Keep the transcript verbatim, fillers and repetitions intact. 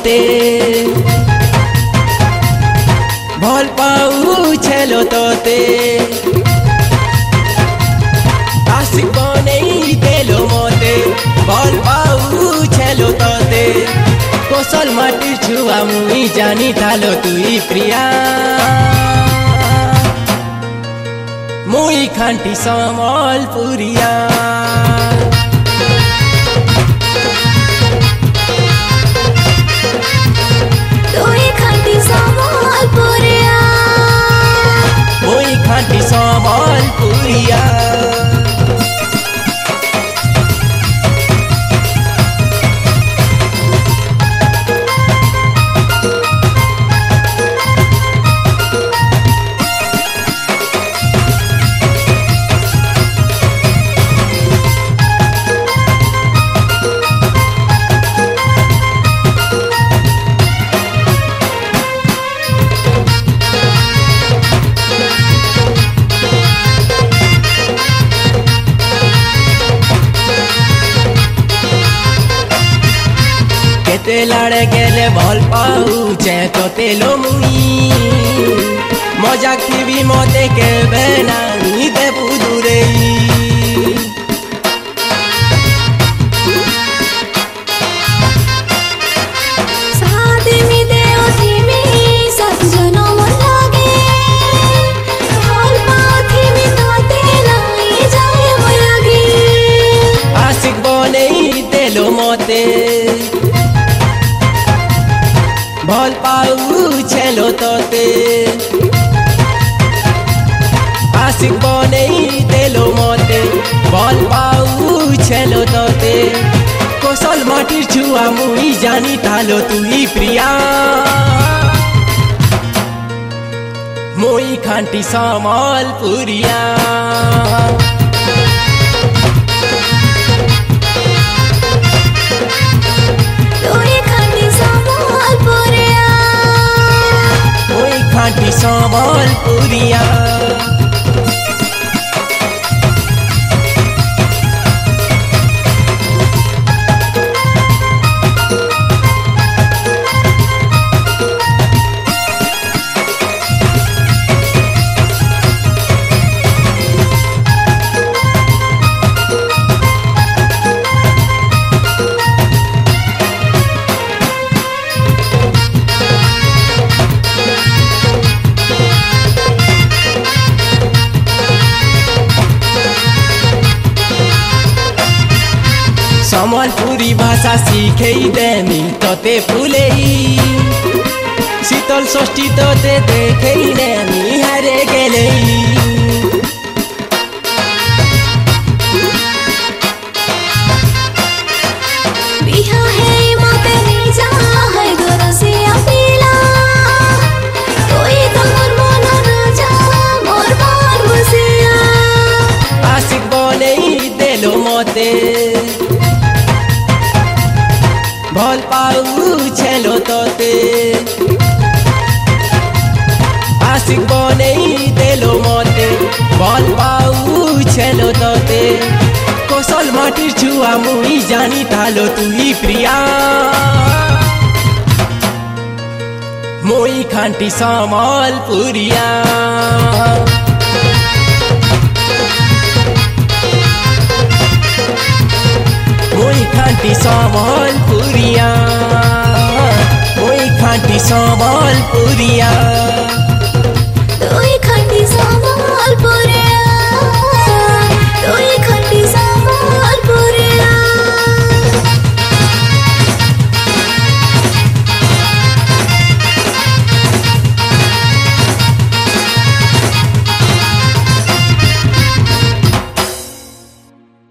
मते भल पाऊ छेलो तोते आशिक बनेई देलो मते भल पाऊ छेलो तोते कोसल माटी छुआ मुई जानी थालो तुई प्रिया मुई खांटी सम्बलपुरिया तुई खांटी सम्बलपुरिया मुई खांटी सम्बलपुरिया ते लड़े गेले भल पाऊचे तो तेलो मुई मजाक थी मते के बेना दे पुदुरे सादे मी देओ थी मी सात जनो मन लागे भल पाऊ थी मी तो तेलाई जाए मन लागे आशिक बनेई देलो मते भल पाऊ छेलो तोते आशिक बनेई देलो मते भल पाऊ छेलो तोते कोसल माटिर छुआ मुई जानी थालो तुई प्रिया मुई खांटी सम्बलपुरिया खांटी सम्बलपुरिया सम्बलपुरी भाषा सीखेई देमी तोते फुलेई शीतल षष्ठी तोते देखेई नेमी हरे गेलेई बिहा है मते नहीं जा है गरसे अपीला कोई तो मोर मन राजा मोर मन बसिया आशिक बनेई देलो मते भल पाऊ छेलो तोते आशिक बनेई देलो मते भल पाऊ छेलो तोते कोसल माटिर छुआ मुई जानी थालो तुई प्रिया मुई खांटी सम्बलपुरिया मुई खांटी सम्बलपुरिया मुई खांटी सम्बलपुरिया।